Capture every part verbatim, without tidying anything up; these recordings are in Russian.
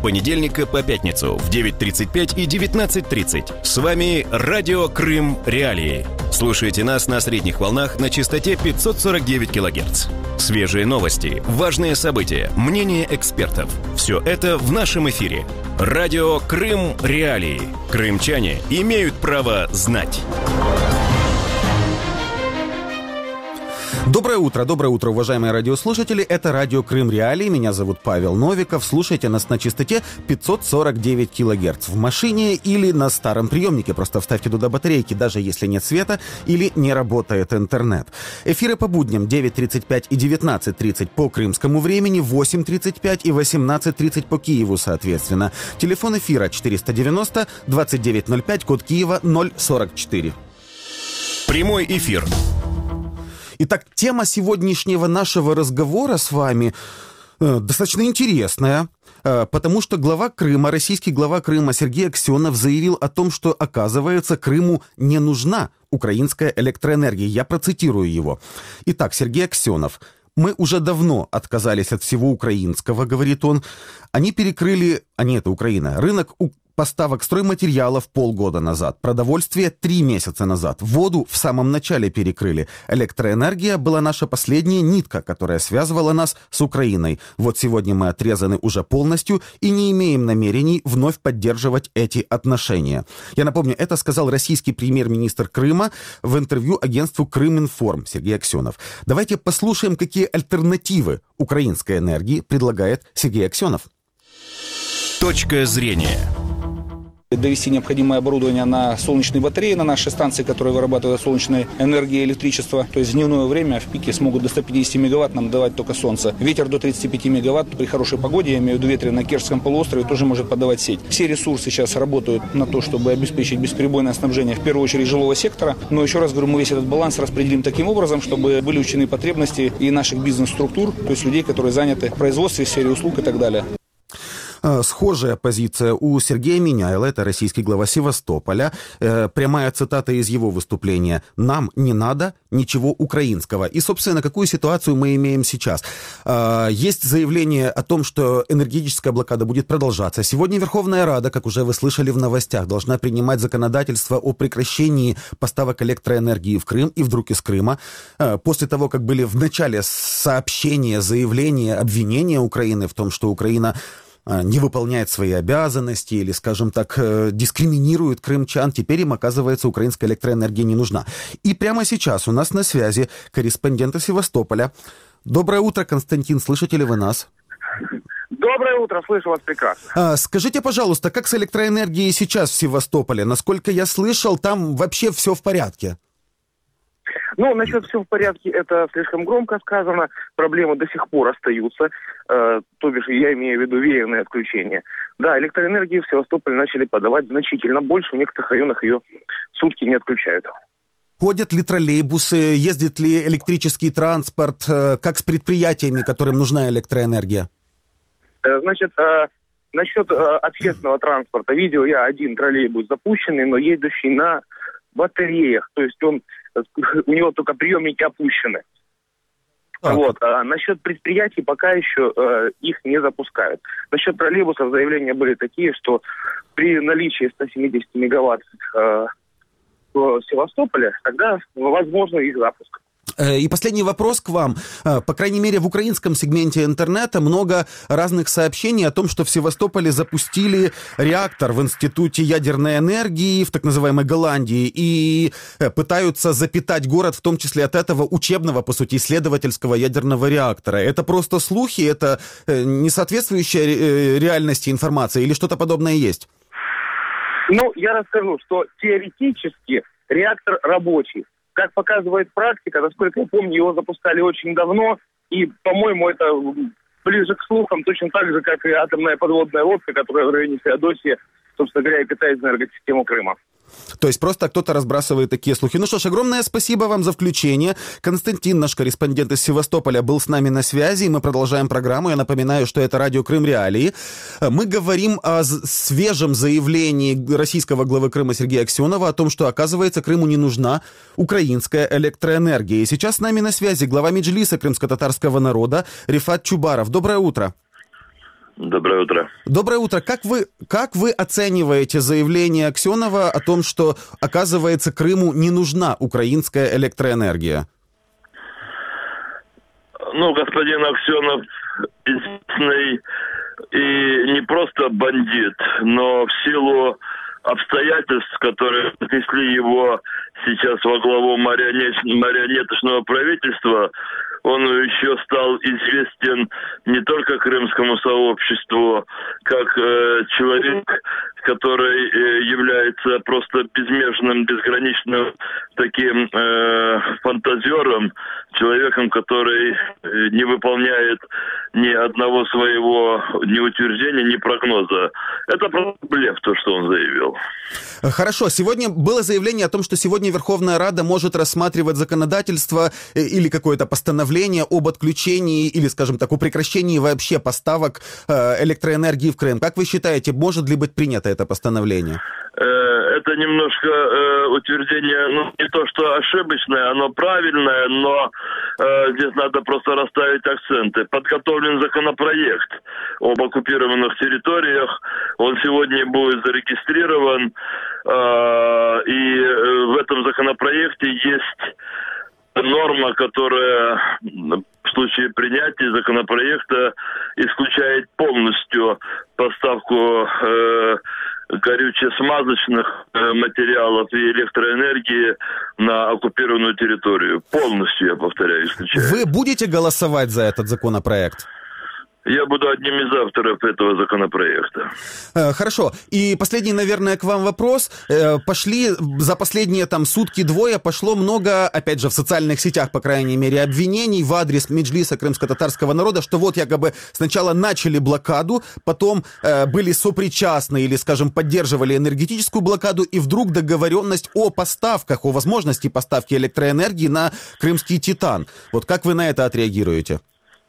понедельника по пятницу в девять тридцать пять и девятнадцать тридцать. С вами Радио Крым Реалии. Слушайте нас на средних волнах на частоте пятьсот сорок девять килогерц. Свежие новости, важные события, мнения экспертов. Все это в нашем эфире. Радио Крым Реалии. Крымчане имеют право знать. Доброе утро, доброе утро, уважаемые радиослушатели. Это радио Крым Реалии. Меня зовут Павел Новиков. Слушайте нас на частоте пятьсот сорок девять килогерц в машине или на старом приемнике. Просто вставьте туда батарейки, даже если нет света или не работает интернет. Эфиры по будням девять тридцать пять и девятнадцать тридцать по крымскому времени, восемь тридцать пять и восемнадцать тридцать по Киеву, соответственно. Телефон эфира четыреста девяносто двадцать девять ноль пять, код Киева ноль сорок четыре. Прямой эфир. Итак, тема сегодняшнего нашего разговора с вами э, достаточно интересная, э, потому что глава Крыма, российский глава Крыма Сергей Аксенов заявил о том, что, оказывается, Крыму не нужна украинская электроэнергия. Я процитирую его. Итак, Сергей Аксенов. «Мы уже давно отказались от всего украинского, — говорит он. Они перекрыли, они это Украина, рынок у поставок стройматериалов полгода назад, продовольствие три месяца назад, воду в самом начале перекрыли. Электроэнергия была наша последняя нитка, которая связывала нас с Украиной. Вот сегодня мы отрезаны уже полностью и не имеем намерений вновь поддерживать эти отношения». Я напомню, это сказал российский премьер-министр Крыма в интервью агентству Крыминформ Сергей Аксенов. Давайте послушаем, какие альтернативы украинской энергии предлагает Сергей Аксенов. Точка зрения. Довести необходимое оборудование на солнечные батареи, на наши станции, которые вырабатывают солнечной энергии и электричество. То есть в дневное время в пике смогут до ста пятидесяти мегаватт нам давать только солнце. Ветер до тридцати пяти мегаватт при хорошей погоде, я имею в виду ветре на Керченском полуострове, тоже может подавать сеть. Все ресурсы сейчас работают на то, чтобы обеспечить бесперебойное снабжение, в первую очередь, жилого сектора. Но еще раз говорю, мы весь этот баланс распределим таким образом, чтобы были учтены потребности и наших бизнес-структур, то есть людей, которые заняты в производстве, в сфере услуг и так далее. Схожая позиция у Сергея Миняйла, это российский глава Севастополя. Э, прямая цитата из его выступления. «Нам не надо ничего украинского». И, собственно, какую ситуацию мы имеем сейчас? Э, есть заявление о том, что энергетическая блокада будет продолжаться. Сегодня Верховная Рада, как уже вы слышали в новостях, должна принимать законодательство о прекращении поставок электроэнергии в Крым и вдруг из Крыма. Э, после того, как были в начале сообщения, заявления, обвинения Украины в том, что Украина не выполняет свои обязанности или, скажем так, дискриминирует крымчан, теперь им, оказывается, украинская электроэнергия не нужна. И прямо сейчас у нас на связи корреспондент из Севастополя. Доброе утро, Константин, слышите ли вы нас? Доброе утро, слышу вас прекрасно. А, скажите, пожалуйста, как с электроэнергией сейчас в Севастополе? Насколько я слышал, там вообще все в порядке. Ну, насчет «все в порядке» это слишком громко сказано. Проблемы до сих пор остаются. Э, то бишь, я имею в виду веерные отключения. Да, электроэнергии в Севастополе начали подавать значительно больше. В некоторых районах ее сутки не отключают. Ходят ли троллейбусы, ездит ли электрический транспорт? Как с предприятиями, которым нужна электроэнергия? Э, значит, э, насчет э, общественного транспорта. Видел я один троллейбус запущенный, но едущий на батареях. То есть он... у него только приемники опущены. А. Вот. А насчет предприятий пока еще э, их не запускают. Насчет троллейбусов заявления были такие, что при наличии ста семидесяти мегаватт э, в Севастополе, тогда возможно их запуск. И последний вопрос к вам. По крайней мере, в украинском сегменте интернета много разных сообщений о том, что в Севастополе запустили реактор в Институте ядерной энергии в так называемой Голландии и пытаются запитать город, в том числе от этого учебного, по сути, исследовательского ядерного реактора. Это просто слухи, это не соответствующая реальности информация или что-то подобное есть? Ну, я расскажу, что теоретически реактор рабочий. Как показывает практика, насколько я помню, его запускали очень давно, и, по-моему, это ближе к слухам, точно так же, как и атомная подводная лодка, которая в районе Феодосии, собственно говоря, и питает энергосистему Крыма. То есть просто кто-то разбрасывает такие слухи. Ну что ж, огромное спасибо вам за включение. Константин, наш корреспондент из Севастополя, был с нами на связи, и мы продолжаем программу. Я напоминаю, что это радио Крым Реалии. Мы говорим о свежем заявлении российского главы Крыма Сергея Аксенова о том, что, оказывается, Крыму не нужна украинская электроэнергия. И сейчас с нами на связи глава Меджлиса крымско-татарского народа Рифат Чубаров. Доброе утро. Доброе утро. Доброе утро. Как вы, как вы оцениваете заявление Аксенова о том, что, оказывается, Крыму не нужна украинская электроэнергия? Ну, господин Аксенов известный и не просто бандит, но в силу обстоятельств, которые внесли его сейчас во главу марионет... марионеточного правительства, он еще стал известен не только крымскому сообществу, как э, человек, который э, является просто безмежным, безграничным таким э, фантазером, человеком, который э, не выполняет ни одного своего ни утверждения, ни прогноза. Это просто блеф, то, что он заявил. Хорошо. Сегодня было заявление о том, что сегодня Верховная Рада может рассматривать законодательство или какое-то постановление об отключении или, скажем так, о прекращении вообще поставок электроэнергии в Крым. Как вы считаете, может ли быть принято это постановление? Это немножко э, утверждение, ну, не то что ошибочное, оно правильное, но э, здесь надо просто расставить акценты. Подготовлен законопроект об оккупированных территориях, он сегодня будет зарегистрирован, э, и в этом законопроекте есть норма, которая в случае принятия законопроекта исключает полностью поставку э, горюче-смазочных э, материалов и электроэнергии на оккупированную территорию. Полностью, я повторяю, исключает. Вы будете голосовать за этот законопроект? Я буду одним из авторов этого законопроекта. Хорошо. И последний, наверное, к вам вопрос. Пошли за последние там сутки-двое, пошло много, опять же, в социальных сетях, по крайней мере, обвинений в адрес Меджлиса крымско-татарского народа, что вот якобы сначала начали блокаду, потом э, были сопричастны или, скажем, поддерживали энергетическую блокаду, и вдруг договоренность о поставках, о возможности поставки электроэнергии на крымский «Титан». Вот как вы на это отреагируете?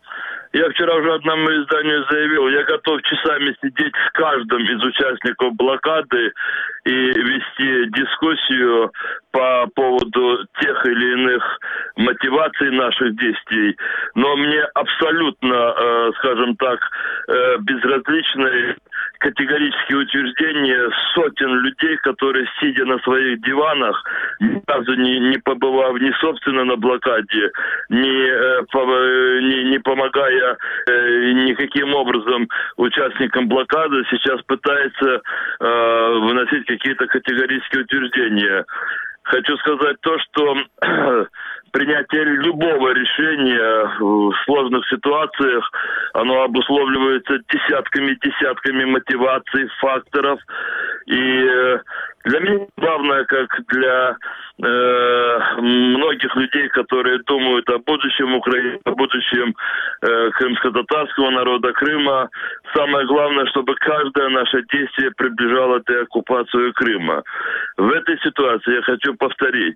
Я вчера уже одному изданию заявил, я готов часами сидеть с каждым из участников блокады и вести дискуссию по поводу тех или иных мотиваций наших действий. Но мне абсолютно, э, скажем так, э, безразличны категорические утверждения сотен людей, которые, сидя на своих диванах, ни разу не, не побывав ни собственно на блокаде, ни, э, по, не, не помогая э, никаким образом участникам блокады, сейчас пытается э, выносить какие-то категорические утверждения. Хочу сказать то, что принятие любого решения в сложных ситуациях, оно обусловливается десятками-десятками мотиваций, факторов. И для меня главное, как для э, многих людей, которые думают о будущем Украины, о будущем э, крымско-татарского народа Крыма, самое главное, чтобы каждое наше действие приближало деоккупацию Крыма. В этой ситуации я хочу повторить.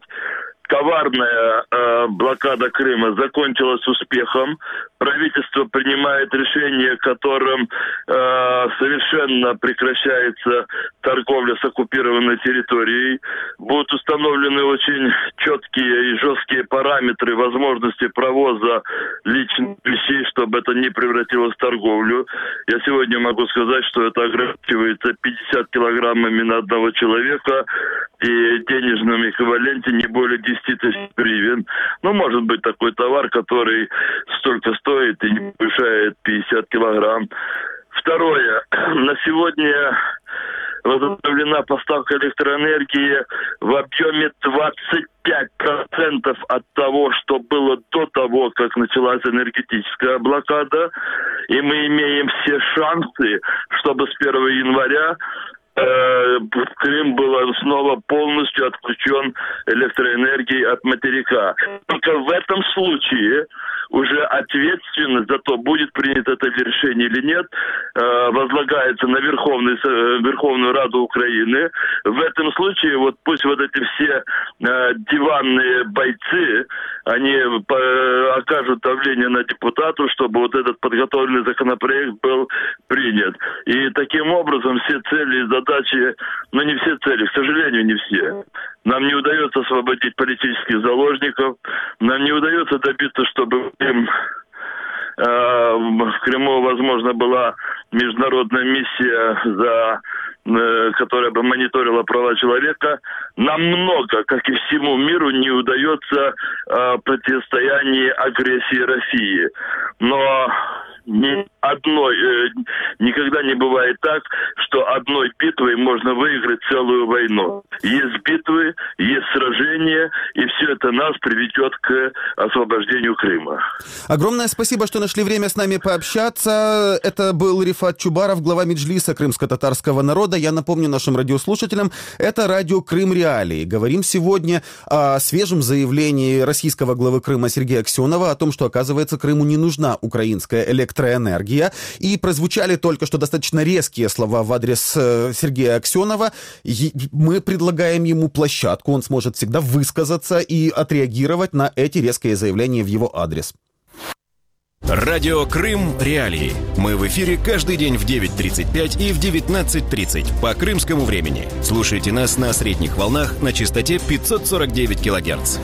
Коварная э, блокада Крыма закончилась успехом. Правительство принимает решение, которым э, совершенно прекращается торговля с оккупированной территорией. Будут установлены очень четкие и жесткие параметры возможности провоза личных вещей, чтобы это не превратилось в торговлю. Я сегодня могу сказать, что это ограничивается пятьдесят килограммами на одного человека и денежном эквиваленте не более десять тысяч гривен. Ну, может быть, такой товар, который столько стоит и не превышает пятьдесят килограмм. Второе. На сегодня возобновлена поставка электроэнергии в объеме двадцать пять процентов от того, что было до того, как началась энергетическая блокада. И мы имеем все шансы, чтобы с первого января Крым был снова полностью отключен электроэнергией от материка. Только в этом случае уже ответственность за то, будет принято это решение или нет, возлагается на Верховный, Верховную Раду Украины. В этом случае вот пусть вот эти все диванные бойцы, они окажут давление на депутатов, чтобы вот этот подготовленный законопроект был принят. И таким образом все цели и задачи, ну не все цели, к сожалению, не все. Нам не удается освободить политических заложников, нам не удается добиться, чтобы Крым, э, в Крыму, возможно, была международная миссия, за, э, которая бы мониторила права человека, намного, как и всему миру, не удается э, противостояние агрессии России. Но ни одной, э, никогда не бывает так, что одной битвой можно выиграть целую войну. Есть битвы, есть сражения, и все это нас приведет к освобождению Крыма. Огромное спасибо, что нашли время с нами пообщаться. Это был Рифат Чубаров, глава Меджлиса крымско-татарского народа. Я напомню нашим радиослушателям, это радио «Крым Реалии». Говорим сегодня о свежем заявлении российского главы Крыма Сергея Аксенова о том, что, оказывается, Крыму не нужна украинская электроэнергия. И прозвучали только что достаточно резкие слова в адрес э, Сергея Аксенова. И мы предлагаем ему площадку, он сможет всегда высказаться и отреагировать на эти резкие заявления в его адрес. Радио «Крым Реалии». Мы в эфире каждый день в девять тридцать пять и в девятнадцать тридцать по крымскому времени. Слушайте нас на средних волнах на частоте пятьсот сорок девять килогерц.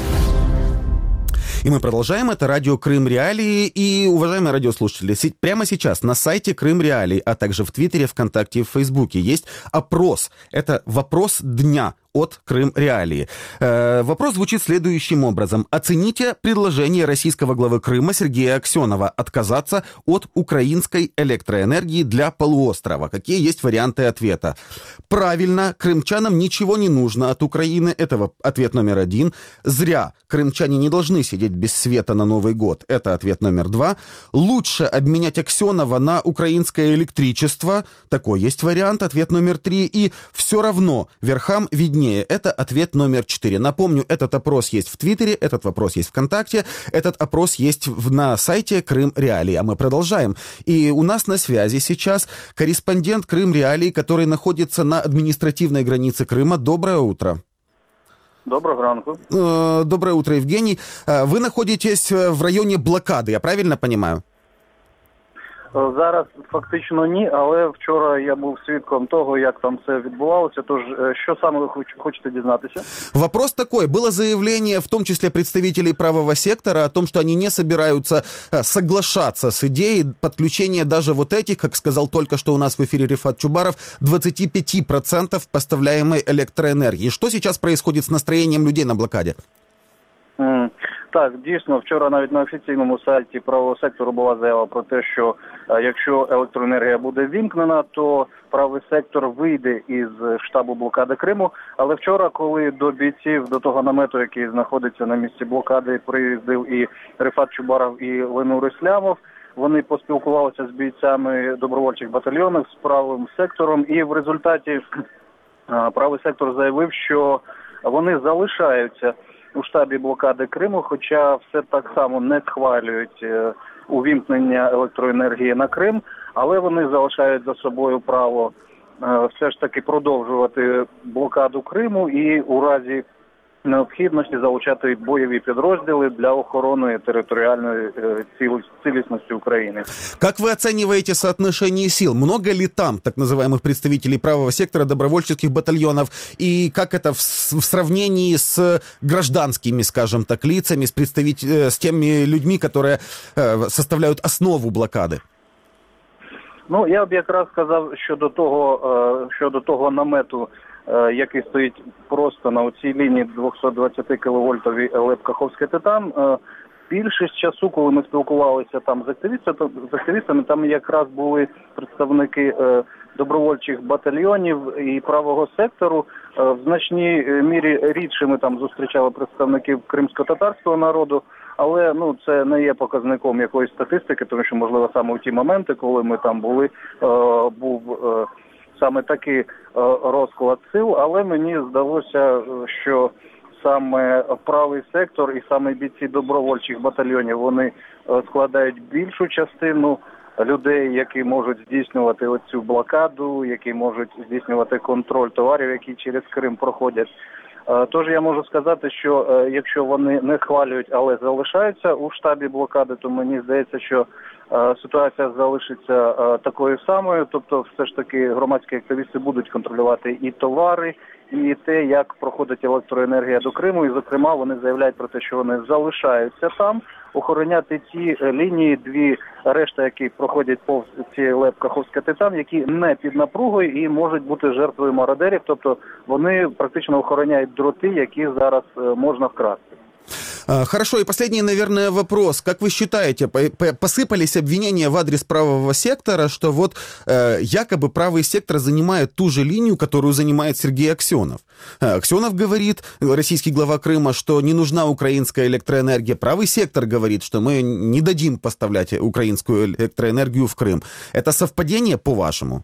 И мы продолжаем. Это радио «Крым Реалии». И, уважаемые радиослушатели, прямо сейчас на сайте «Крым Реалии», а также в Твиттере, ВКонтакте и в Фейсбуке есть опрос. Это вопрос дня от Крым Реалии. Э, вопрос звучит следующим образом. Оцените предложение российского главы Крыма Сергея Аксенова отказаться от украинской электроэнергии для полуострова. Какие есть варианты ответа? Правильно, крымчанам ничего не нужно от Украины. Это ответ номер один. Зря. Крымчане не должны сидеть без света на Новый год. Это ответ номер два. Лучше обменять Аксенова на украинское электричество. Такой есть вариант. Ответ номер три. И все равно верхам виднее. Это ответ номер четыре. Напомню, этот опрос есть в Твиттере, этот вопрос есть ВКонтакте, этот опрос есть в, на сайте Крым Реалии. А мы продолжаем. И у нас на связи сейчас корреспондент Крым Реалии, который находится на административной границе Крыма. Доброе утро. Доброго ранку. Доброе утро, Евгений. Вы находитесь в районе блокады, я правильно понимаю? Зараз фактично ні, але вчора я був свідком того, як там це відбувалося. Тож, що саме ви хочете дізнатися? Вопрос такой. Было заявление, в том числе представителей правого сектора, о том, что они не собираются соглашаться с идеей подключения даже вот этих, как сказал только что у нас в эфире Рифат Чубаров, двадцать пять процентов поставляемой электроэнергии. Что сейчас происходит с настроением людей на блокаде? Mm. Так, дійсно, вчора навіть на офіційному сайті правого сектору була заява про те, що е, якщо електроенергія буде ввімкнена, то правий сектор вийде із штабу блокади Криму. Але вчора, коли до бійців, до того намету, який знаходиться на місці блокади, приїздив і Рифат Чубаров, і Ленур Ислямов, вони поспілкувалися з бійцями добровольчих батальйонів, з правим сектором, і в результаті е, правий сектор заявив, що вони залишаються у штабі блокади Криму, хоча все так само не схвалюють е, увімкнення електроенергії на Крим, але вони залишають за собою право е, все ж таки продовжувати блокаду Криму і у разі необхідності залучати бойові підрозділи для охорони територіальної э, цілісності України. Как вы оцениваете соотношение сил? Много ли там так называемых представителей правого сектора, добровольческих батальонов? И как это в, в сравнении с гражданскими, скажем так, лицами, с, представитель... с теми людьми, которые э, составляют основу блокады? Ну, я б якраз сказав щодо того, е, щодо того намету, який стоїть просто на оцій лінії двісті двадцять кіловольтовій ЛЕП Каховський Титан. Більшість часу, коли ми спілкувалися там з активістами, з активістами, там якраз були представники добровольчих батальйонів і правого сектору. В значній мірі рідше ми там зустрічали представників кримсько-татарського народу, але ну це не є показником якоїсь статистики, тому що, можливо, саме у ті моменти, коли ми там були, був саме такий розклад сил, але мені здалося, що саме правий сектор і саме бійці добровольчих батальйонів, вони складають більшу частину людей, які можуть здійснювати оцю блокаду, які можуть здійснювати контроль товарів, які через Крим проходять. Тож я можу сказати, що якщо вони не схвалюють, але залишаються у штабі блокади, то мені здається, що ситуація залишиться такою самою, тобто все ж таки громадські активісти будуть контролювати і товари, і те, як проходить електроенергія до Криму, і, зокрема, вони заявляють про те, що вони залишаються там, охороняти ті лінії, дві решта, які проходять повз ці ЛЕП Каховська Титан, які не під напругою і можуть бути жертвою мародерів, тобто вони практично охороняють дроти, які зараз можна вкрасти. Хорошо, и последний, наверное, вопрос. Как вы считаете, посыпались обвинения в адрес правого сектора, что вот э, якобы правый сектор занимает ту же линию, которую занимает Сергей Аксенов? Аксенов говорит, российский глава Крыма, что не нужна украинская электроэнергия. Правый сектор говорит, что мы не дадим поставлять украинскую электроэнергию в Крым. Это совпадение, по-вашому?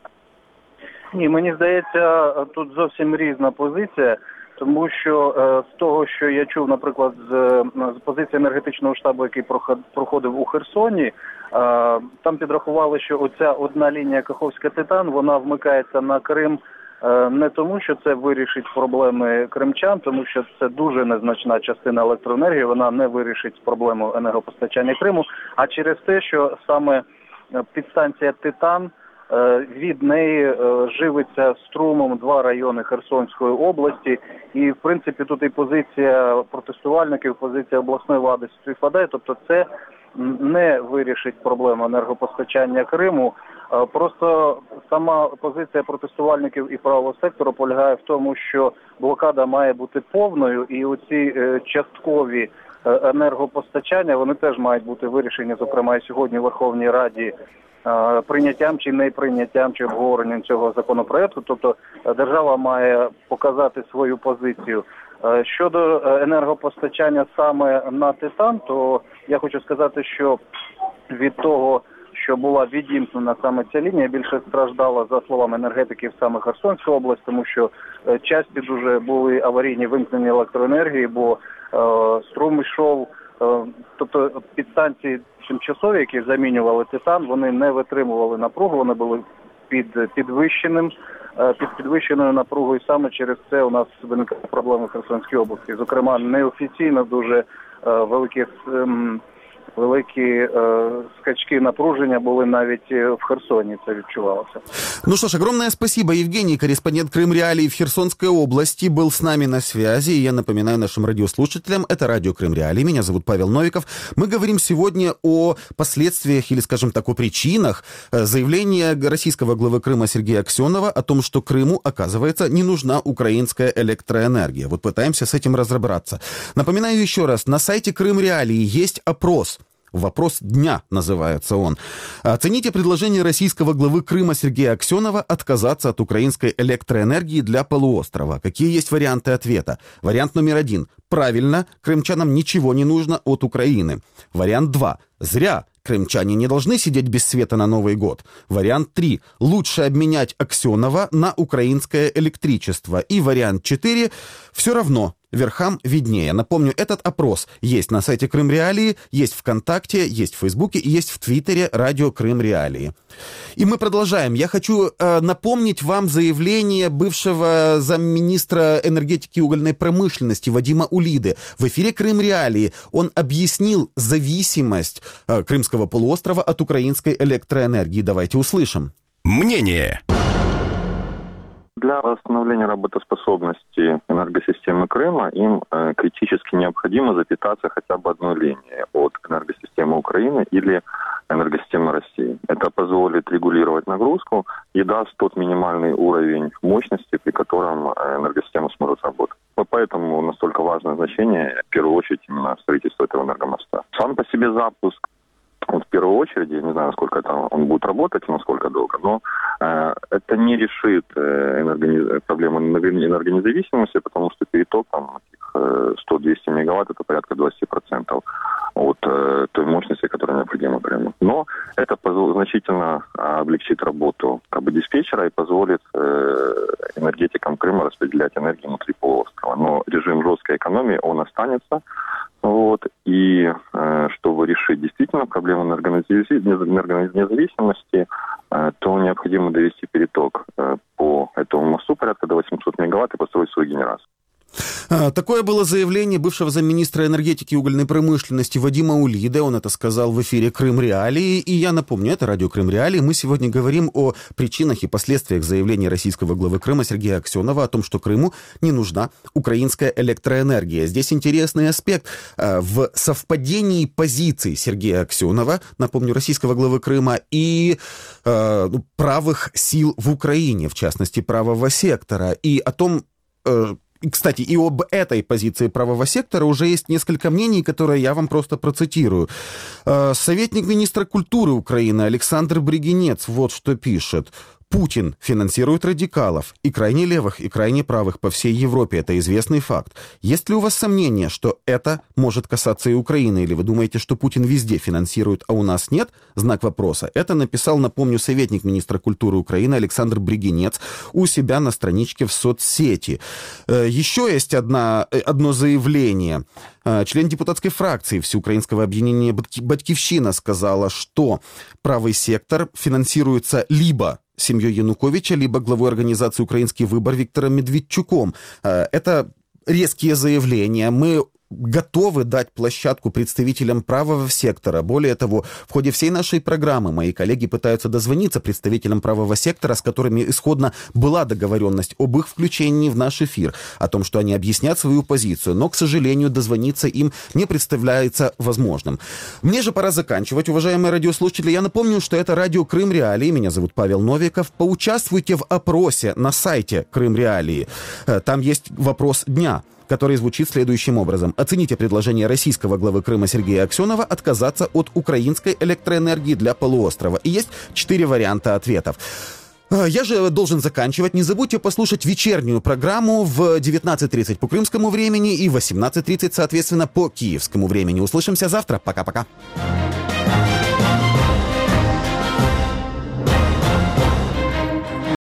Ні, мені здається, тут зовсім різна позиція. Тому що е, з того, що я чув, наприклад, з, з позиції енергетичного штабу, який проходив у Херсоні, е, там підрахували, що оця одна лінія Каховська Титан, вона вмикається на Крим е, не тому, що це вирішить проблеми кримчан, тому що це дуже незначна частина електроенергії, вона не вирішить проблему енергопостачання Криму, а через те, що саме підстанція Титан, від неї живиться струмом два райони Херсонської області. І, в принципі, тут і позиція протестувальників, позиція обласної влади співпадає. Тобто це не вирішить проблему енергопостачання Криму. Просто сама позиція протестувальників і правого сектору полягає в тому, що блокада має бути повною, і оці часткові енергопостачання, вони теж мають бути вирішені, зокрема, і сьогодні в Верховній Раді, прийняттям чи не прийняттям, чи обговоренням цього законопроекту. Тобто держава має показати свою позицію. Щодо енергопостачання саме на Титан, то я хочу сказати, що від того, що була відімкнена саме ця лінія, більше страждала, за словами енергетиків, саме Херсонська область, тому що часті дуже були аварійні вимкнення електроенергії, бо е, струм йшов, е, тобто підстанції тимчасові, які замінювали Титан, вони не витримували напругу, вони були під підвищеним, під підвищеною напругою. Саме через це у нас виникали проблеми в Херсонській області. Зокрема, неофіційно дуже великі, великі е, скачки напруження були навіть в Херсоні, це відчувалося. Ну что ж, огромное спасибо. Евгений, корреспондент Крым Реалии в Херсонской области, был с нами на связи. И я напоминаю нашим радиослушателям, это радио Крым Реалии. Меня зовут Павел Новиков. Мы говорим сегодня о последствиях или, скажем так, о причинах заявления российского главы Крыма Сергея Аксенова о том, что Крыму, оказывается, не нужна украинская электроэнергия. Вот пытаемся с этим разобраться. Напоминаю еще раз, на сайте Крым Реалии есть опрос. «Вопрос дня» называется он. Оцените предложение российского главы Крыма Сергея Аксенова отказаться от украинской электроэнергии для полуострова. Какие есть варианты ответа? Вариант номер один. Правильно, крымчанам ничего не нужно от Украины. Вариант два. Зря. Крымчане не должны сидеть без света на Новый год. Вариант три. Лучше обменять Аксенова на украинское электричество. И вариант четыре. Все равно. Верхам виднее. Напомню, этот опрос есть на сайте Крым Реалии, есть ВКонтакте, есть в Фейсбуке и есть в Твиттере радио Крым Реалии. И мы продолжаем. Я хочу э, напомнить вам заявление бывшего замминистра энергетики и угольной промышленности Вадима Улиды. В эфире Крым Реалии он объяснил зависимость э, Крымского полуострова от украинской электроэнергии. Давайте услышим. Мнение. Для восстановления работоспособности энергосистемы Крыма им э, критически необходимо запитаться хотя бы одной линией от энергосистемы Украины или энергосистемы России. Это позволит регулировать нагрузку и даст тот минимальный уровень мощности, при котором энергосистема сможет работать. Вот поэтому настолько важное значение, в первую очередь, именно строительство этого энергомоста. Сам по себе запуск, вот в первую очередь, я не знаю, насколько это он будет работать и насколько долго, но э, это не решит э, энергониз... проблему энергонезависимости, потому что переток там э, сто-двести мегаватт, это порядка двадцать процентов от э, той мощности, которая необходима Крыму. Но это позв... значительно облегчит работу как бы диспетчера и позволит э, энергетикам Крыма распределять энергию внутри полуострова. Но режим жесткой экономии, он останется. Вот, и э, чтобы решить действительно проблему энергонезависимости, э, то необходимо довести переток э, по этому мосту порядка до восемьсот мегаватт и построить свой генератор. Такое было заявление бывшего замминистра энергетики и угольной промышленности Вадима Улиды. Он это сказал в эфире «Крым Реалии». И я напомню, это радио «Крым Реалии». Мы сегодня говорим о причинах и последствиях заявления российского главы Крыма Сергея Аксенова о том, что Крыму не нужна украинская электроэнергия. Здесь интересный аспект в совпадении позиций Сергея Аксенова, напомню, российского главы Крыма, и э, правых сил в Украине, в частности, правого сектора, и о том... Э, Кстати, и об этой позиции правого сектора уже есть несколько мнений, которые я вам просто процитирую. Советник министра культуры Украины Александр Бригинец вот что пишет. Путин финансирует радикалов, и крайне левых, и крайне правых по всей Европе. Это известный факт. Есть ли у вас сомнения, что это может касаться и Украины? Или вы думаете, что Путин везде финансирует, а у нас нет? Знак вопроса. Это написал, напомню, советник министра культуры Украины Александр Бригинец у себя на страничке в соцсети. Еще есть одна, одно заявление. Член депутатской фракции Всеукраинского объединения «Батькивщина» сказала, что правый сектор финансируется либо семьей Януковича, либо главой организации «Украинский выбор» Виктором Медведчуком. Это резкие заявления. Мы готовы дать площадку представителям правого сектора. Более того, в ходе всей нашей программы мои коллеги пытаются дозвониться представителям правого сектора, с которыми исходно была договоренность об их включении в наш эфир, о том, что они объяснят свою позицию, но, к сожалению, дозвониться им не представляется возможным. Мне же пора заканчивать, уважаемые радиослушатели. Я напомню, что это радио «Крым Реалии». Меня зовут Павел Новиков. Поучаствуйте в опросе на сайте «Крым Реалии». Там есть вопрос дня, который звучит следующим образом. Оцените предложение российского главы Крыма Сергея Аксенова отказаться от украинской электроэнергии для полуострова. И есть четыре варианта ответов. Я же должен заканчивать. Не забудьте послушать вечернюю программу в девятнадцать тридцать по крымскому времени и в восемнадцать тридцать, соответственно, по киевскому времени. Услышимся завтра. Пока-пока.